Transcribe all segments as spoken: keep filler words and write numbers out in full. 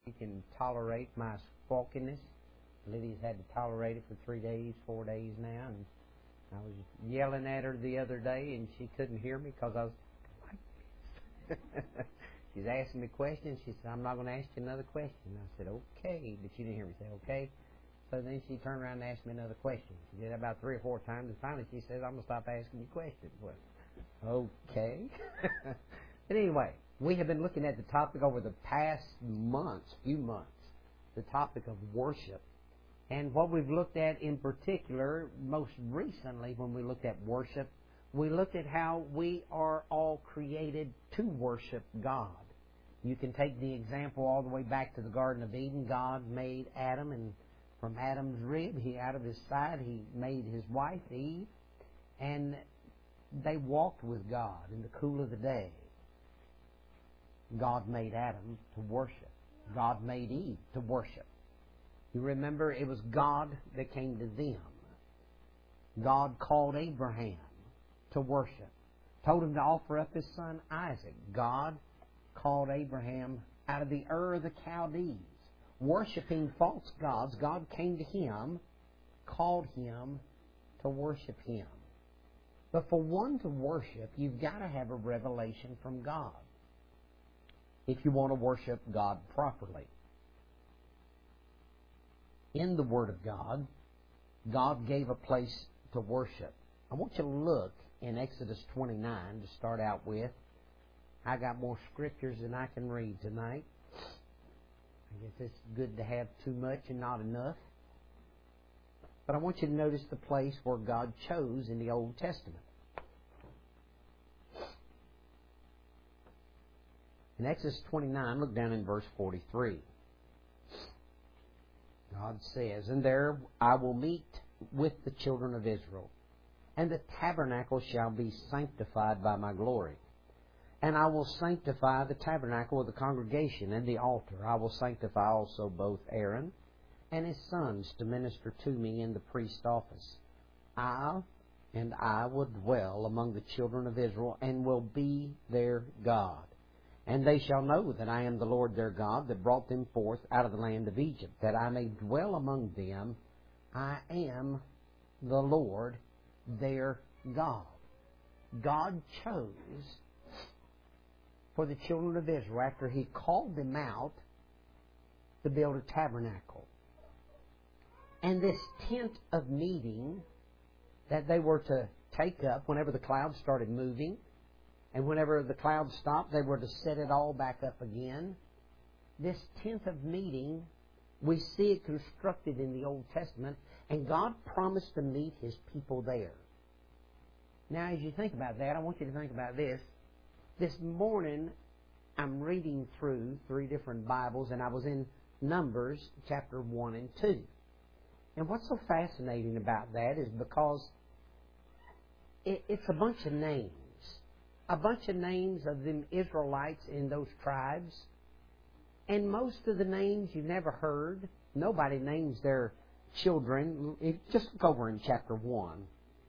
He can tolerate my squawkiness. Lydia's had to tolerate it for three days, four days now, and I was yelling at her the other day, and she couldn't hear me because I was like this. She's asking me questions. She said, "I'm not going to ask you another question." I said, "Okay," but she didn't hear me say "okay." So then she turned around and asked me another question. She did that about three or four times, and finally she says, "I'm going to stop asking you questions." Well, okay. But anyway, we have been looking at the topic over the past months, few months, the topic of worship. And what we've looked at in particular, most recently when we looked at worship, we looked at how we are all created to worship God. You can take the example all the way back to the Garden of Eden. God made Adam, and from Adam's rib, he out of his side, he made his wife, Eve, and they walked with God in the cool of the day. God made Adam to worship. God made Eve to worship. You remember, it was God that came to them. God called Abraham to worship. Told him to offer up his son Isaac. God called Abraham out of the Ur of the Chaldees. Worshipping false gods, God came to him, called him to worship him. But for one to worship, you've got to have a revelation from God if you want to worship God properly. In the Word of God, God gave a place to worship. I want you to look in Exodus twenty-nine to start out with. I got more scriptures than I can read tonight. I guess it's good to have too much and not enough. But I want you to notice the place where God chose in the Old Testament. In Exodus twenty-nine, look down in verse forty-three. God says, "And there I will meet with the children of Israel, and the tabernacle shall be sanctified by my glory. And I will sanctify the tabernacle of the congregation and the altar. I will sanctify also both Aaron and his sons to minister to me in the priest's office. I and I will dwell among the children of Israel, and will be their God. And they shall know that I am the Lord their God, that brought them forth out of the land of Egypt, that I may dwell among them. I am the Lord their God." God chose for the children of Israel, after He called them out, to build a tabernacle. And this tent of meeting that they were to take up whenever the clouds started moving, and whenever the clouds stopped, they were to set it all back up again. This tent of meeting, we see it constructed in the Old Testament, and God promised to meet His people there. Now, as you think about that, I want you to think about this. This morning, I'm reading through three different Bibles, and I was in Numbers chapter one and two. And what's so fascinating about that is because it, it's a bunch of names. A bunch of names of them Israelites in those tribes. And most of the names you've never heard. Nobody names their children. Just look over in chapter one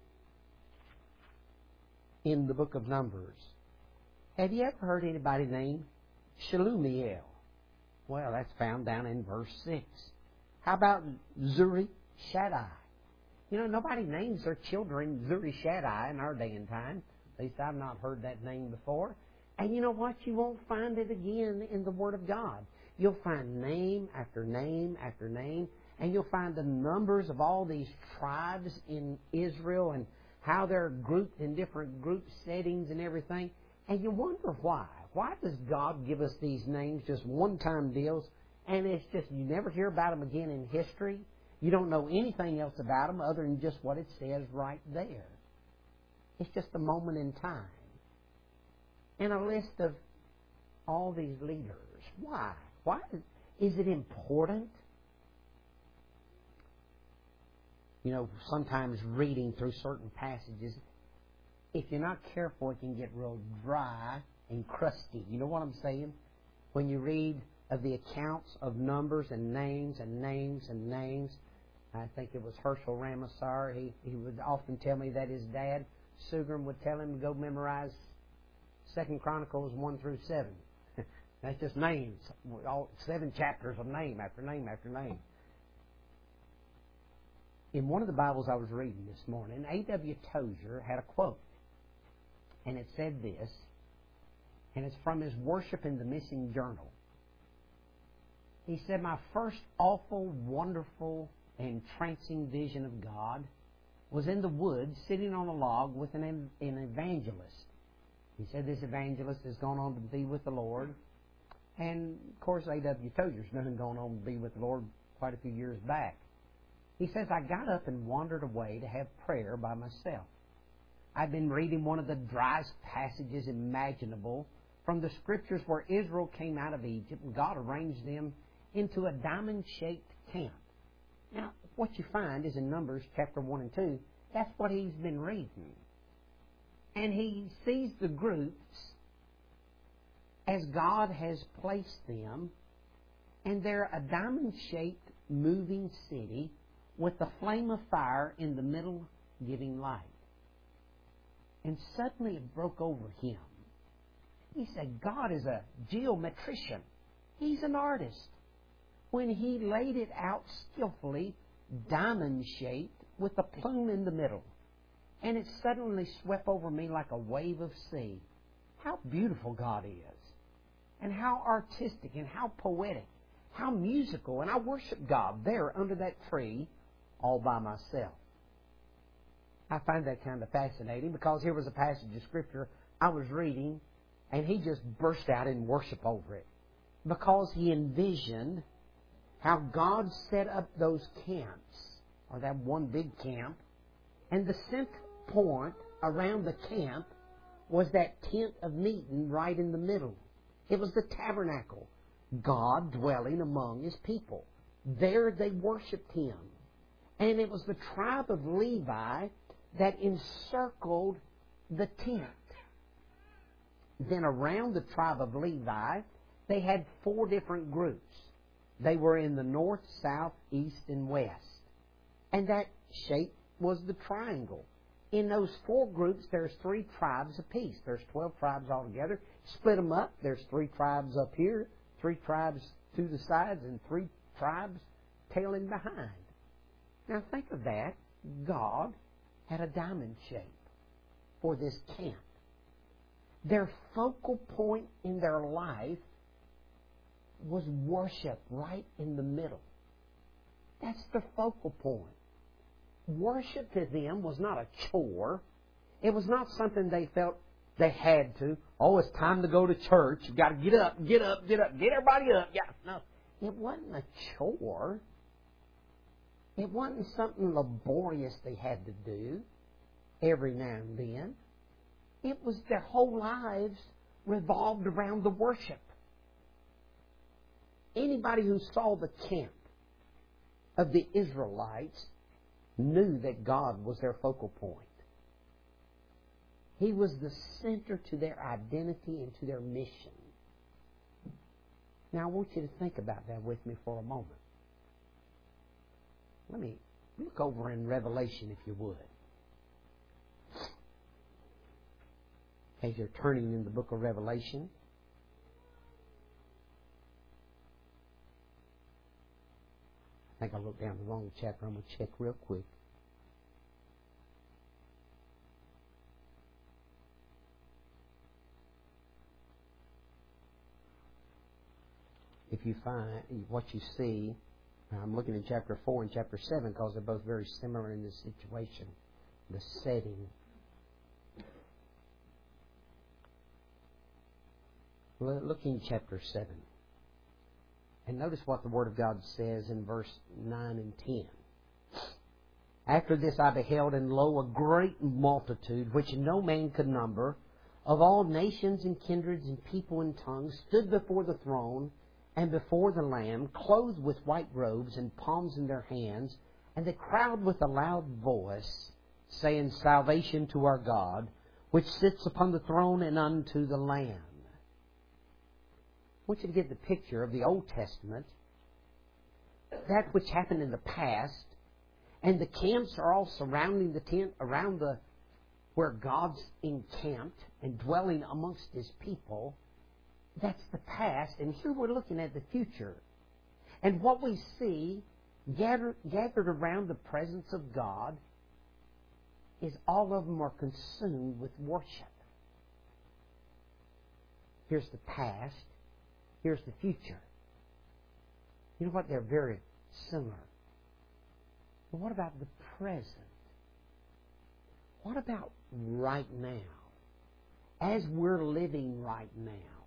in the book of Numbers. Have you ever heard anybody named Shelumiel? Well, that's found down in verse six. How about Zuri Shaddai? You know, nobody names their children Zuri Shaddai in our day and time. At least I've not heard that name before. And you know what? You won't find it again in the Word of God. You'll find name after name after name, and you'll find the numbers of all these tribes in Israel and how they're grouped in different group settings and everything. And you wonder why. Why does God give us these names, just one-time deals, and it's just you never hear about them again in history? You don't know anything else about them other than just what it says right there. It's just a moment in time. And a list of all these leaders. Why? Why is it important? You know, sometimes reading through certain passages, if you're not careful, it can get real dry and crusty. You know what I'm saying? When you read of the accounts of numbers and names and names and names, I think it was Herschel Ramessar. He, he would often tell me that his dad, Sugrum, would tell him to go memorize Second Chronicles one through seven. That's just names. All seven chapters of name after name after name. In one of the Bibles I was reading this morning, A W Tozer had a quote. And it said this, and it's from his Worship in the Missing Journal. He said, "My first awful, wonderful, entrancing vision of God was in the woods, sitting on a log with an, an evangelist." He said this evangelist has gone on to be with the Lord. And, of course, A W Tozer's been going on to be with the Lord quite a few years back. He says, "I got up and wandered away to have prayer by myself. I'd been reading one of the driest passages imaginable from the Scriptures where Israel came out of Egypt and God arranged them into a diamond-shaped camp." Now, what you find is in Numbers chapter one and two, that's what he's been reading. And he sees the groups as God has placed them, and they're a diamond-shaped moving city with a flame of fire in the middle giving light. And suddenly it broke over him. He said, God is a geometrician. He's an artist. When he laid it out skillfully, diamond-shaped, with a plume in the middle. And it suddenly swept over me like a wave of sea. How beautiful God is. And how artistic and how poetic. How musical. And I worship God there under that tree all by myself. I find that kind of fascinating because here was a passage of Scripture I was reading and he just burst out in worship over it. Because he envisioned how God set up those camps, or that one big camp, and the center point around the camp was that tent of meeting right in the middle. It was the tabernacle, God dwelling among His people. There they worshipped Him. And it was the tribe of Levi that encircled the tent. Then around the tribe of Levi, they had four different groups. They were in the north, south, east, and west. And that shape was the triangle. In those four groups, there's three tribes apiece. There's twelve tribes altogether. Split them up. There's three tribes up here, three tribes to the sides, and three tribes tailing behind. Now think of that. God had a diamond shape for this camp. Their focal point in their life was worship right in the middle. That's the focal point. Worship to them was not a chore. It was not something they felt they had to. Oh, it's time to go to church. You've got to get up, get up, get up, get everybody up. Yeah, no. It wasn't a chore. It wasn't something laborious they had to do every now and then. It was their whole lives revolved around the worship. Anybody who saw the camp of the Israelites knew that God was their focal point. He was the center to their identity and to their mission. Now I want you to think about that with me for a moment. Let me look over in Revelation, if you would. As you're turning in the book of Revelation, I think I looked down the wrong chapter. I'm going to check real quick. If you find what you see, I'm looking at chapter four and chapter seven because they're both very similar in this situation, the setting. Looking at chapter seven. And notice what the Word of God says in verse nine and ten. After this I beheld, and lo, a great multitude, which no man could number, of all nations and kindreds and people and tongues, stood before the throne and before the Lamb, clothed with white robes and palms in their hands, and they cried with a loud voice, saying, Salvation to our God, which sits upon the throne and unto the Lamb. I want you to get the picture of the Old Testament, that which happened in the past, and the camps are all surrounding the tent around the where God's encamped and dwelling amongst His people. that's the past, and here we're looking at the future. And what we see gathered, gathered around the presence of God is all of them are consumed with worship. Here's the past. Here's the future. You know what? They're very similar. But what about the present? What about right now? As we're living right now,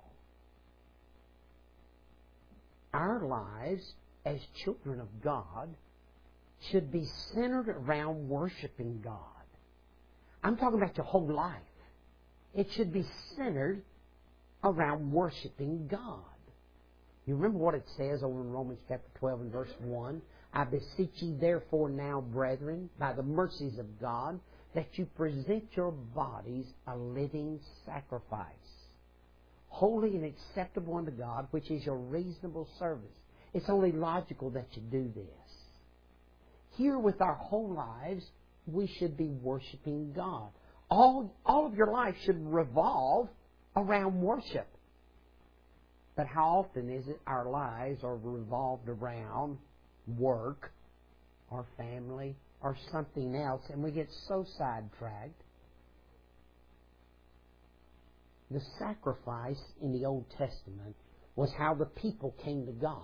our lives as children of God should be centered around worshiping God. I'm talking about your whole life. It should be centered around worshiping God. You remember what it says over in Romans chapter twelve and verse one? I beseech ye therefore now, brethren, by the mercies of God, that you present your bodies a living sacrifice, holy and acceptable unto God, which is your reasonable service. It's only logical that you do this. Here with our whole lives, we should be worshiping God. All, all of your life should revolve around worship. But how often is it our lives are revolved around work or family or something else, and we get so sidetracked? The sacrifice in the Old Testament was how the people came to God.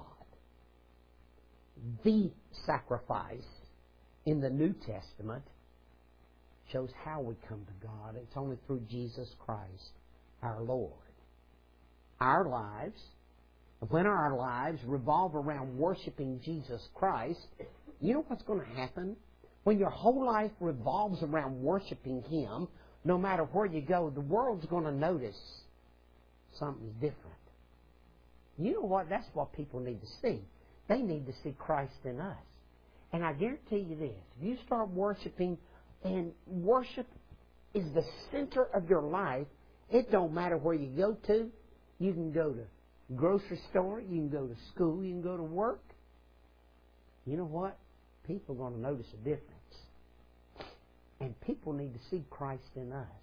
The sacrifice in the New Testament shows how we come to God. It's only through Jesus Christ, our Lord. Our lives, when our lives revolve around worshiping Jesus Christ, you know what's going to happen? When your whole life revolves around worshiping Him, no matter where you go, the world's going to notice something's different. You know what? That's what people need to see. They need to see Christ in us. And I guarantee you this, if you start worshiping, and worship is the center of your life, it don't matter where you go to. You can go to grocery store, you can go to school, you can go to work. You know what? People are going to notice a difference. And people need to see Christ in us.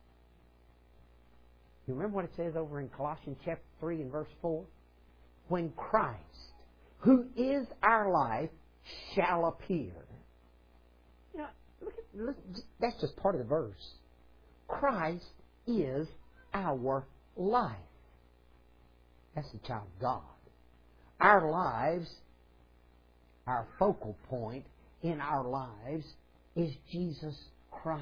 You remember what it says over in Colossians chapter three and verse four? When Christ, who is our life, shall appear. You know, look at, look, that's just part of the verse. Christ is our life. That's the child of God. Our lives, our focal point in our lives is Jesus Christ.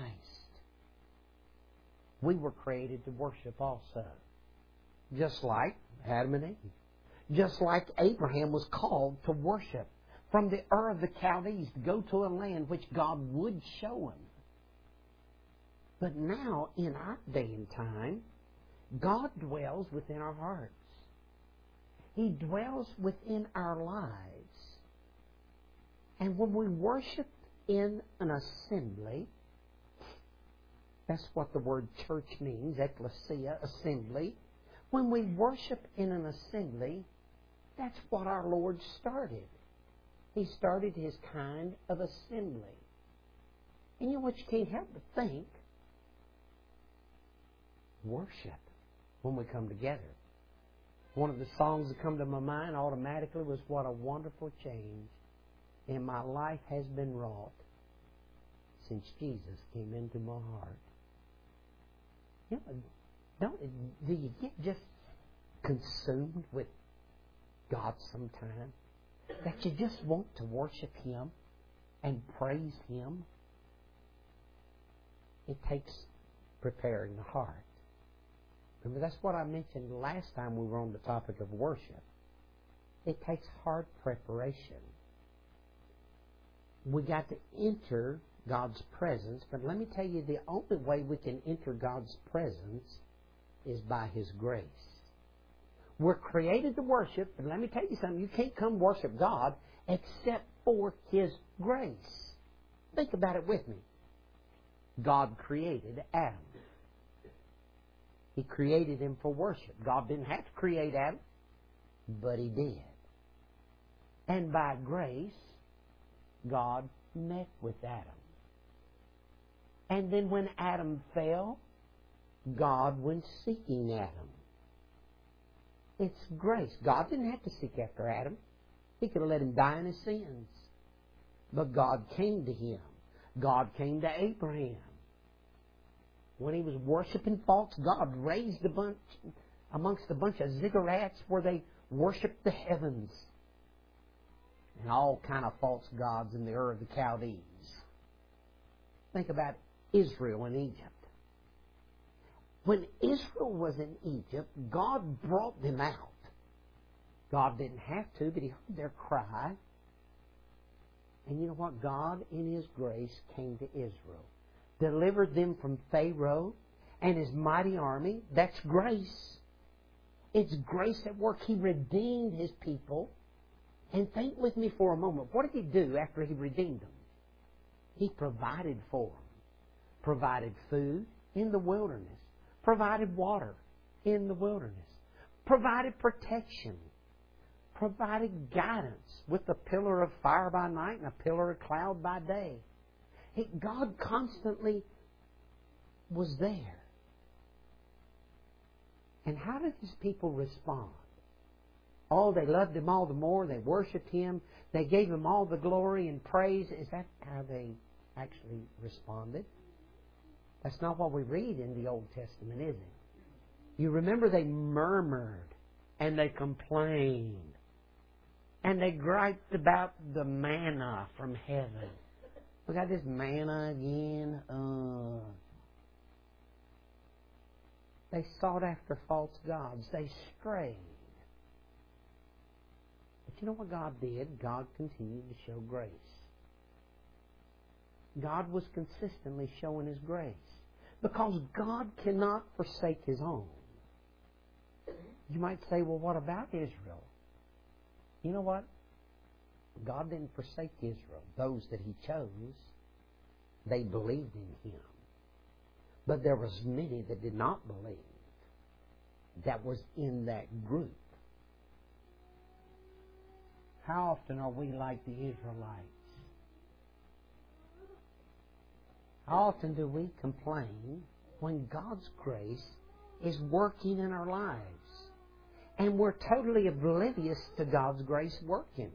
We were created to worship also. Just like Adam and Eve. Just like Abraham was called to worship from the Ur of the Chaldees to go to a land which God would show him. But now, in our day and time, God dwells within our hearts. He dwells within our lives. And when we worship in an assembly, that's what the word church means, ecclesia, assembly. When we worship in an assembly, that's what our Lord started. He started His kind of assembly. And you know what you can't help but think? Worship when we come together. One of the songs that come to my mind automatically was, "What a wonderful change in my life has been wrought since Jesus came into my heart." You know, don't, do you get just consumed with God sometime? That you just want to worship Him and praise Him? It takes preparing the heart. Remember, that's what I mentioned last time we were on the topic of worship. It takes heart preparation. We got to enter God's presence, but let me tell you, the only way we can enter God's presence is by His grace. We're created to worship, but let me tell you something, you can't come worship God except for His grace. Think about it with me. God created Adam. He created him for worship. God didn't have to create Adam, but He did. And by grace, God met with Adam. And then when Adam fell, God went seeking Adam. It's grace. God didn't have to seek after Adam. He could have let him die in his sins. But God came to him. God came to Abraham. When he was worshiping false gods, raised a bunch amongst a bunch of ziggurats where they worshiped the heavens and all kind of false gods in the Ur of the Chaldees. Think about Israel in Egypt. When Israel was in Egypt, God brought them out. God didn't have to, but He heard their cry. And you know what? God, in His grace, came to Israel. Delivered them from Pharaoh and his mighty army. That's grace. It's grace at work. He redeemed His people. And think with me for a moment. What did He do after He redeemed them? He provided for them. Provided food in the wilderness. Provided water in the wilderness. Provided protection. Provided guidance with a pillar of fire by night and a pillar of cloud by day. He, God constantly was there. And how did His people respond? Oh, they loved Him all the more. They worshipped Him. They gave Him all the glory and praise. Is that how they actually responded? That's not what we read in the Old Testament, is it? You remember they murmured and they complained and they griped about the manna from heaven. We got this manna again. Uh, they sought after false gods. They strayed. But you know what God did? God continued to show grace. God was consistently showing His grace. Because God cannot forsake His own. You might say, well, what about Israel? You know what? God didn't forsake Israel. Those that He chose, they believed in Him. But there was many that did not believe. That was in that group. How often are we like the Israelites? How often do we complain when God's grace is working in our lives? And we're totally oblivious to God's grace working.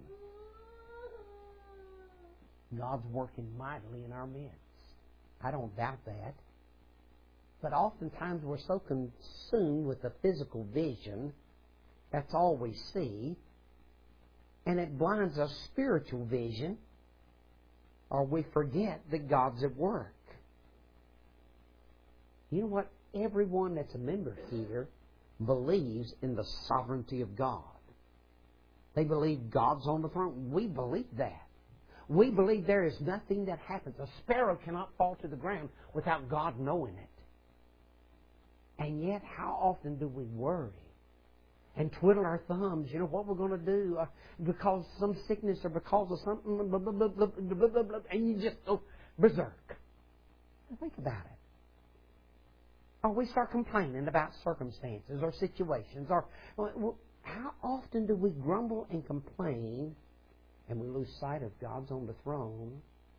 God's working mightily in our midst. I don't doubt that. But oftentimes we're so consumed with the physical vision, that's all we see, and it blinds our spiritual vision, or we forget that God's at work. You know what? Everyone that's a member here believes in the sovereignty of God. They believe God's on the throne. We believe that. We believe there is nothing that happens. A sparrow cannot fall to the ground without God knowing it. And yet, how often do we worry and twiddle our thumbs? You know what we're going to do uh, because of some sickness or because of something, blah, blah, blah, blah, blah, blah, blah, and you just go berserk. Think about it. Or we start complaining about circumstances or situations. Or how often do we grumble and complain and we lose sight of God's on the throne?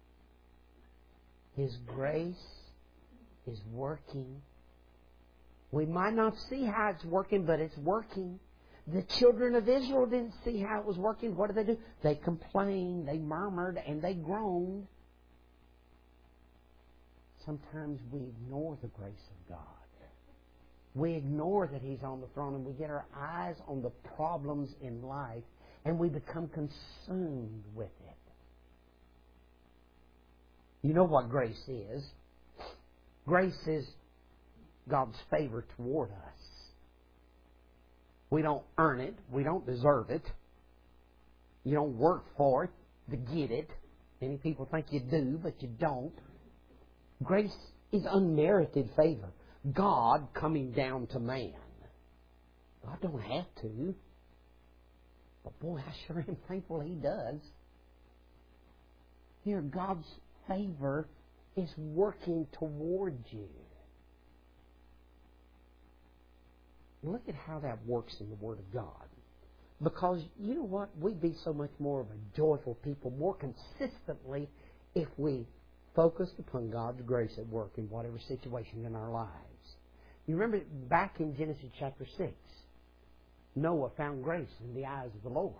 His grace is working. We might not see how it's working, but it's working. The children of Israel didn't see how it was working. What did they do? They complained, they murmured, and they groaned. Sometimes we ignore the grace of God. We ignore that He's on the throne, and we get our eyes on the problems in life, and we become consumed with it. You know what grace is? Grace is God's favor toward us. We don't earn it. We don't deserve it. You don't work for it to get it. Many people think you do, but you don't. Grace is unmerited favor. God coming down to man. God don't have to. But boy, I sure am thankful He does. Here, God's favor is working towards you. Look at how that works in the Word of God. Because, you know what? We'd be so much more of a joyful people more consistently if we focused upon God's grace at work in whatever situation in our lives. You remember back in Genesis chapter six, Noah found grace in the eyes of the Lord.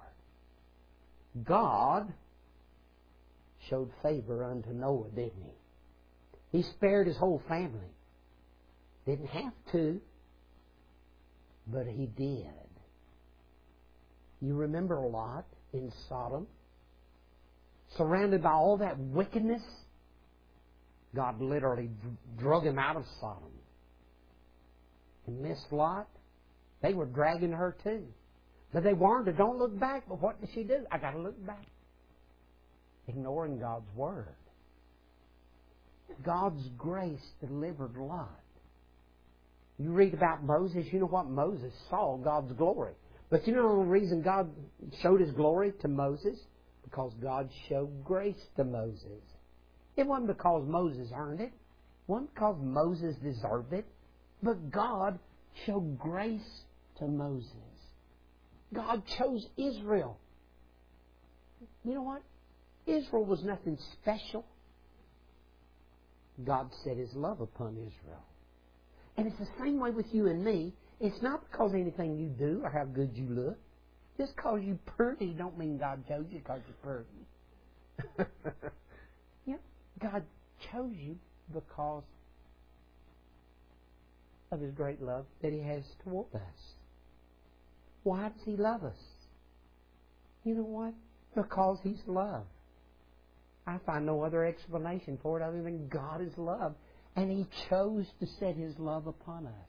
God showed favor unto Noah, didn't He? He spared his whole family. Didn't have to, but He did. You remember Lot in Sodom? Surrounded by all that wickedness, God literally drug him out of Sodom. And Miss Lot, they were dragging her too. But they warned her, don't look back. But what did she do? I got to look back. Ignoring God's Word. God's grace delivered Lot. You read about Moses, you know what? Moses saw God's glory. But you know the reason God showed His glory to Moses? Because God showed grace to Moses. It wasn't because Moses earned it. It wasn't because Moses deserved it. But God showed grace to Moses. God chose Israel. You know what? Israel was nothing special. God set His love upon Israel. And it's the same way with you and me. It's not because of anything you do or how good you look. Just because you're pretty don't mean God chose you because you're pretty. Yeah, God chose you because of His great love that He has toward us. Why does He love us? You know what? Because He's love. I find no other explanation for it other than God is love. And He chose to set His love upon us.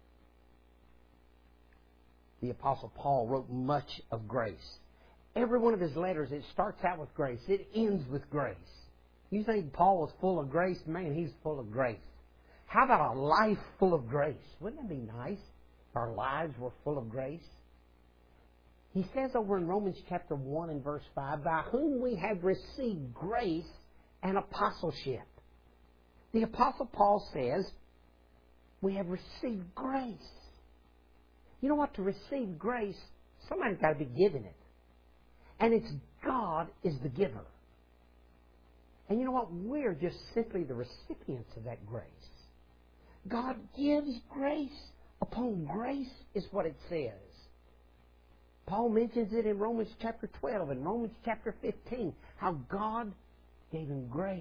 The Apostle Paul wrote much of grace. Every one of his letters, it starts out with grace. It ends with grace. You think Paul was full of grace? Man, he's full of grace. How about a life full of grace? Wouldn't that be nice if our lives were full of grace? He says over in Romans chapter one and verse five, by whom we have received grace and apostleship. The Apostle Paul says, we have received grace. You know what? To receive grace, somebody's got to be giving it. And it's God is the giver. And you know what? We're just simply the recipients of that grace. God gives grace upon grace is what it says. Paul mentions it in Romans chapter twelve and Romans chapter fifteen, how God gave him grace.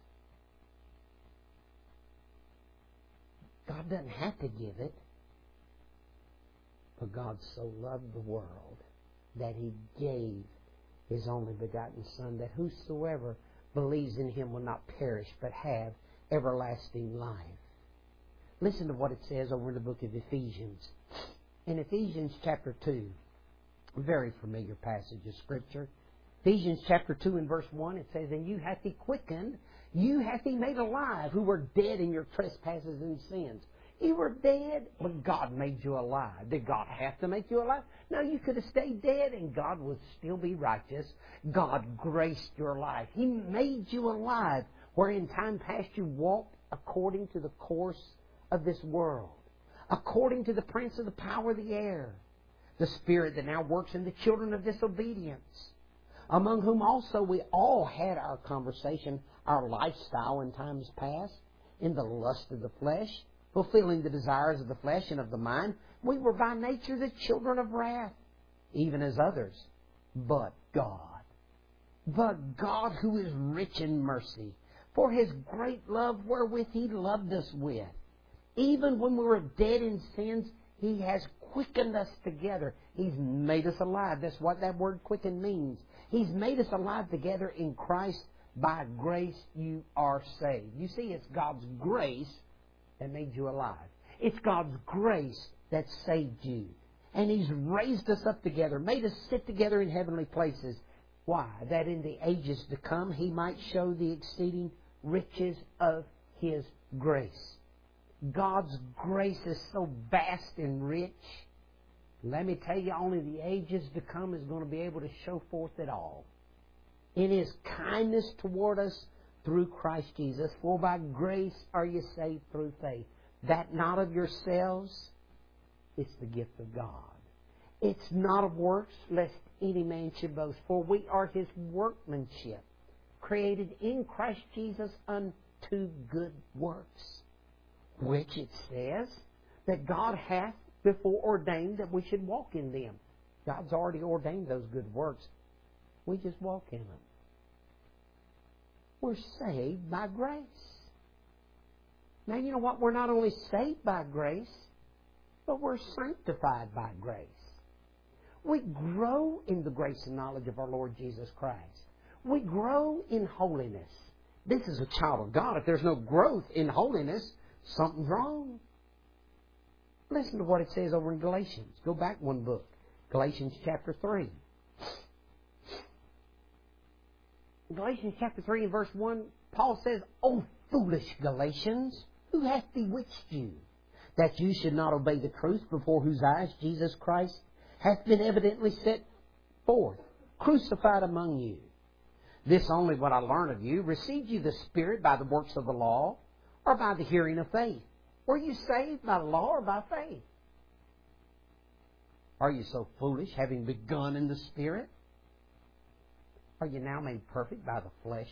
God doesn't have to give it. For God so loved the world that He gave His only begotten Son, that whosoever believes in Him will not perish, but have everlasting life. Listen to what it says over in the book of Ephesians. In Ephesians chapter two, a very familiar passage of Scripture. Ephesians chapter two and verse one, it says, and you hath He quickened, you hath He made alive, who were dead in your trespasses and sins. You were dead, but God made you alive. Did God have to make you alive? No, you could have stayed dead and God would still be righteous. God graced your life. He made you alive, where in time past you walked according to the course of this world, according to the prince of the power of the air, the spirit that now works in the children of disobedience, among whom also we all had our conversation, our lifestyle in times past, in the lust of the flesh, fulfilling the desires of the flesh and of the mind. We were by nature the children of wrath, even as others. But God, but God who is rich in mercy, for His great love wherewith He loved us with, even when we were dead in sins, He has quickened us together. He's made us alive. That's what that word quicken means. He's made us alive together in Christ. By grace you are saved. You see, it's God's grace that made you alive. It's God's grace that saved you. And He's raised us up together, made us sit together in heavenly places. Why? That in the ages to come He might show the exceeding riches of His grace. God's grace is so vast and rich. Let me tell you, only the ages to come is going to be able to show forth it all. In His kindness toward us through Christ Jesus. For by grace are you saved through faith. That not of yourselves, it's the gift of God. It's not of works, lest any man should boast. For we are His workmanship, created in Christ Jesus unto good works, which it says that God hath before ordained that we should walk in them. God's already ordained those good works. We just walk in them. We're saved by grace. Now, you know what? We're not only saved by grace, but we're sanctified by grace. We grow in the grace and knowledge of our Lord Jesus Christ. We grow in holiness. This is a child of God. If there's no growth in holiness, something's wrong. Listen to what it says over in Galatians. Go back one book. Galatians chapter three. Galatians chapter three and verse one, Paul says, O foolish Galatians, who hath bewitched you, that you should not obey the truth, before whose eyes Jesus Christ hath been evidently set forth, crucified among you. This only what I learn of you, received you the Spirit by the works of the law, or by the hearing of faith? Were you saved by the law or by faith? Are you so foolish, having begun in the Spirit? Are you now made perfect by the flesh?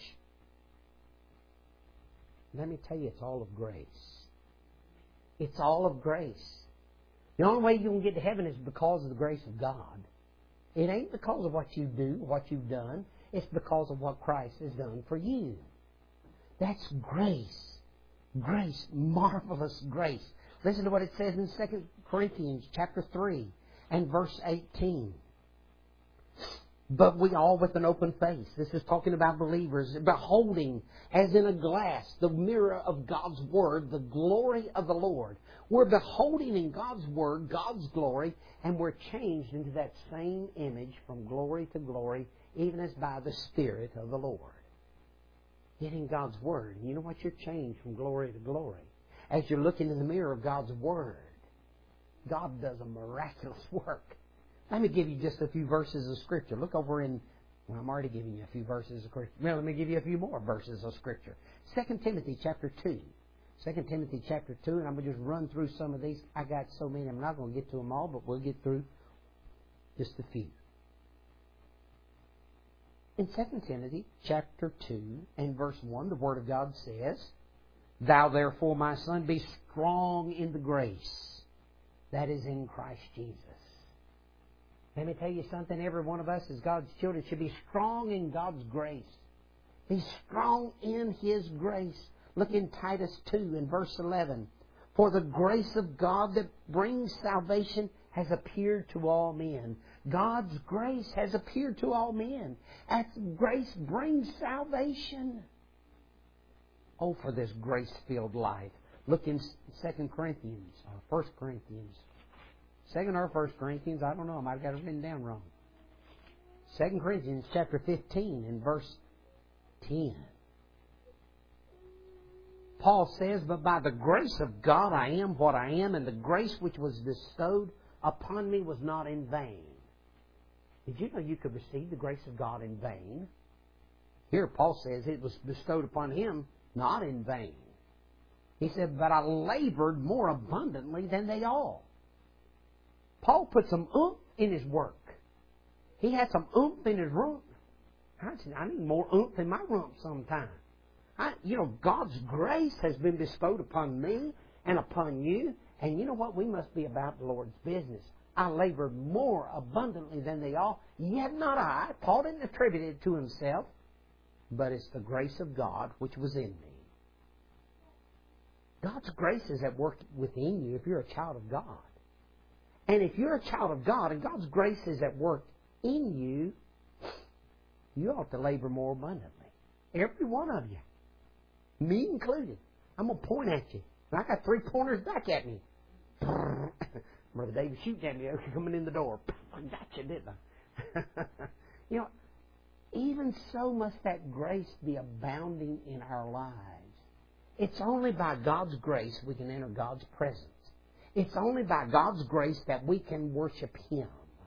Let me tell you, it's all of grace. It's all of grace. The only way you can get to heaven is because of the grace of God. It ain't because of what you do, what you've done. It's because of what Christ has done for you. That's grace. Grace. Marvelous grace. Listen to what it says in Second Corinthians chapter three and verse eighteen. But we all with an open face. This is talking about believers, beholding as in a glass the mirror of God's Word, the glory of the Lord. We're beholding in God's Word, God's glory, and we're changed into that same image from glory to glory, even as by the Spirit of the Lord. Get in God's Word. You know what? You're changed from glory to glory. As you're looking in the mirror of God's Word, God does a miraculous work. Let me give you just a few verses of Scripture. Look over in, well, I'm already giving you a few verses of Scripture. Well, let me give you a few more verses of Scripture. Second Timothy chapter two. Second Timothy chapter two, and I'm going to just run through some of these. I got so many, I'm not going to get to them all, but we'll get through just a few. In Second Timothy chapter two and verse one, the Word of God says, Thou therefore, my son, be strong in the grace that is in Christ Jesus. Let me tell you something. Every one of us as God's children should be strong in God's grace. Be strong in His grace. Look in Titus two and verse eleven. For the grace of God that brings salvation has appeared to all men. God's grace has appeared to all men. As grace brings salvation. Oh, for this grace-filled life. Look in Second Corinthians, or First Corinthians. Second or First Corinthians, I don't know. I might have got it written down wrong. Second Corinthians chapter fifteen and verse ten. Paul says, But by the grace of God I am what I am, and the grace which was bestowed upon me was not in vain. Did you know you could receive the grace of God in vain? Here Paul says it was bestowed upon him not in vain. He said, But I labored more abundantly than they all. Paul put some oomph in his work. He had some oomph in his rump. I said, I need more oomph in my rump sometime. I, you know, God's grace has been bestowed upon me and upon you. And you know what? We must be about the Lord's business. I labored more abundantly than they all. Yet not I. Paul didn't attribute it to himself. But it's the grace of God which was in me. God's grace is at work within you if you're a child of God. And if you're a child of God and God's grace is at work in you, you ought to labor more abundantly. Every one of you. Me included. I'm going to point at you. And I got three pointers back at me. Brother David shooting at me coming in the door. I got you, didn't I? You know, even so must that grace be abounding in our lives. It's only by God's grace we can enter God's presence. It's only by God's grace that we can worship Him.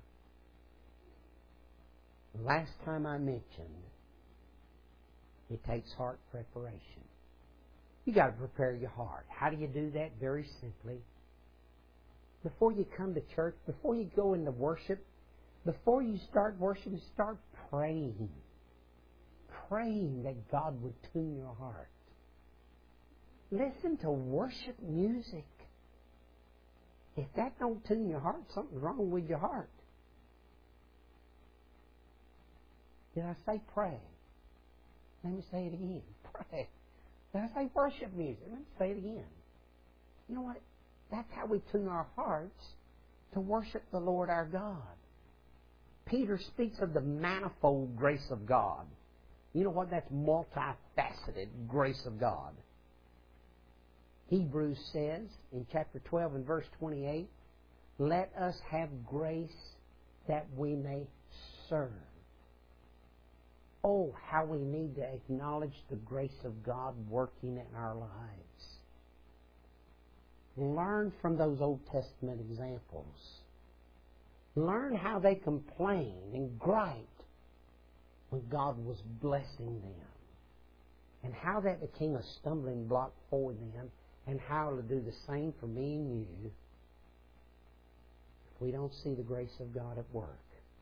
Last time I mentioned, it takes heart preparation. You've got to prepare your heart. How do you do that? Very simply. Before you come to church, before you go into worship, before you start worshiping, start praying. Praying that God would tune your heart. Listen to worship music. If that don't tune your heart, something's wrong with your heart. Did I say pray? Let me say it again. Pray. Did I say worship music? Let me say it again. You know what? That's how we tune our hearts to worship the Lord our God. Peter speaks of the manifold grace of God. You know what? That's multifaceted grace of God. Hebrews says in chapter twelve and verse twenty-eight, let us have grace that we may serve. Oh, how we need to acknowledge the grace of God working in our lives. Learn from those Old Testament examples. Learn how they complained and griped when God was blessing them, and how that became a stumbling block for them, and how to do the same for me and you if we don't see the grace of God at work.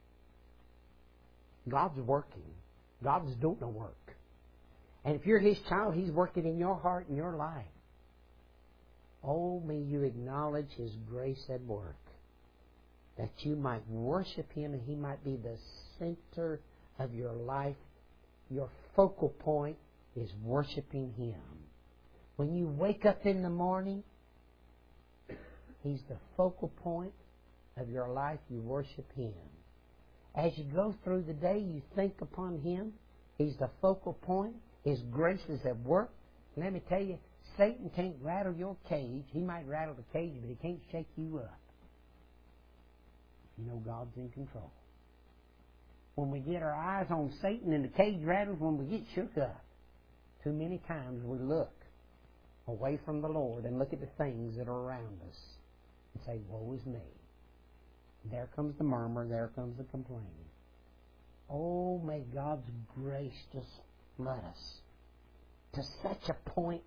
God's working. God's doing the work. And if you're His child, He's working in your heart and your life. Oh, may you acknowledge His grace at work, that you might worship Him and He might be the center of your life. Your focal point is worshiping Him. When you wake up in the morning, He's the focal point of your life. You worship Him. As you go through the day, you think upon Him. He's the focal point. His grace is at work. And let me tell you, Satan can't rattle your cage. He might rattle the cage, but he can't shake you up. You know God's in control. When we get our eyes on Satan and the cage rattles, when we get shook up, too many times we look away from the Lord and look at the things that are around us and say, woe is me. There comes the murmur, there comes the complaining. Oh, may God's grace just flood us to such a point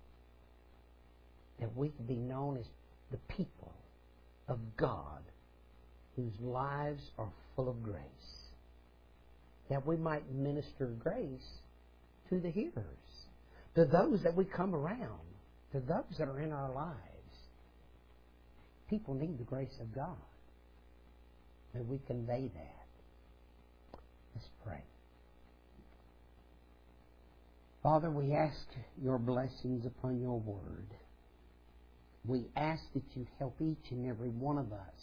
that we can be known as the people of God whose lives are full of grace. That we might minister grace to the hearers, to those that we come around, to those that are in our lives. People need the grace of God. May we convey that. Let's pray. Father, we ask your blessings upon your word. We ask that you help each and every one of us,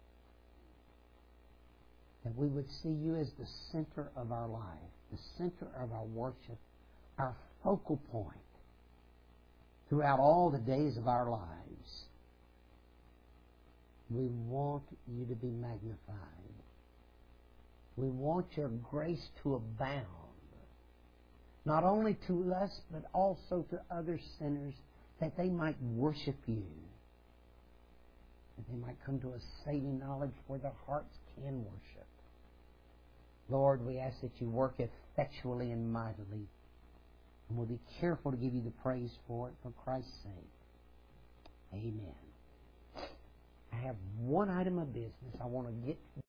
that we would see you as the center of our life, the center of our worship, our focal point throughout all the days of our lives. We want you to be magnified. We want your grace to abound, not only to us, but also to other sinners, that they might worship you, that they might come to a saving knowledge where their hearts can worship. Lord, we ask that you work effectually and mightily, and we'll be careful to give you the praise for it for Christ's sake. Amen. I have one item of business I want to get